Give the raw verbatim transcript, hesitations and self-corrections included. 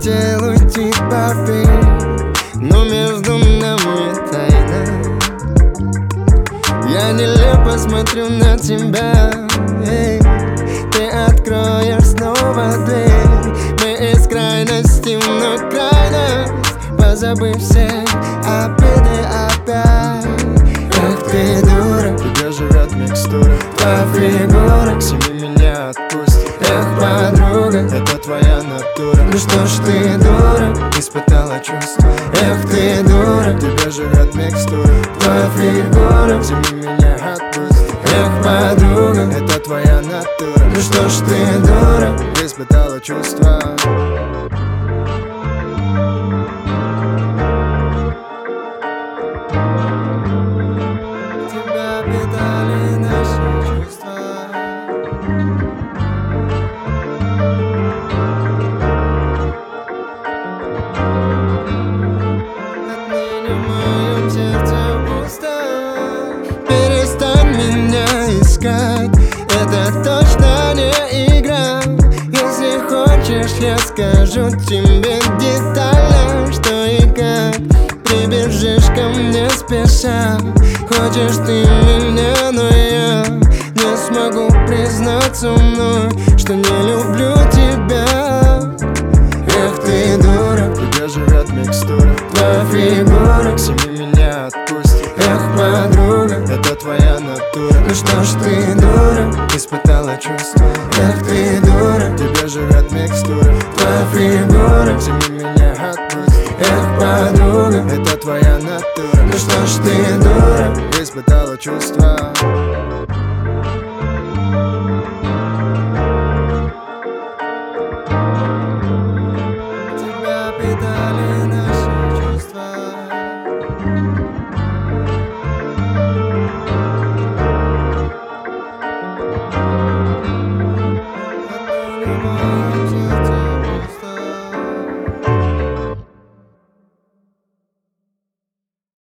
хотел уйти поверь, но между нами тайна. Я нелепо смотрю на тебя, эй, ты откроешь снова дверь. Мы из крайности в крайность, позабыв все обиды опять. Эх ты дура, тебя живет микстура, твоя фигура к себе меня отпусти. Эх, подруга, это твоя натура. ну что ж ты дура, испытала чувства. эх ты дура, тебя живет микстура, твоя фигура к себе меня отпусти. Эх, подруга, это твоя натура. ну что ж ты дура, испытала чувства. тебя питали наши чувства. Отныне в моем сердце пусто. Перестань меня искать, это точно не игра. Если хочешь, я скажу тебе детально, что и как. Прибежишь ко мне спеша, хочешь ты меня, но я не смогу признаться вновь, что не люблю тебя. Эх ты дура, тебя живет микстура, твоя фигура к себе меня отпусти. Эх, подруга, это твоя натура. ну что ж ты дура, испытала чувства. эх ты дура, тебя живет микстура, твоя фигура к себе меня отпусти. Эх, подруга, это твоя натура. ну что ж ты дура, испытала чувства.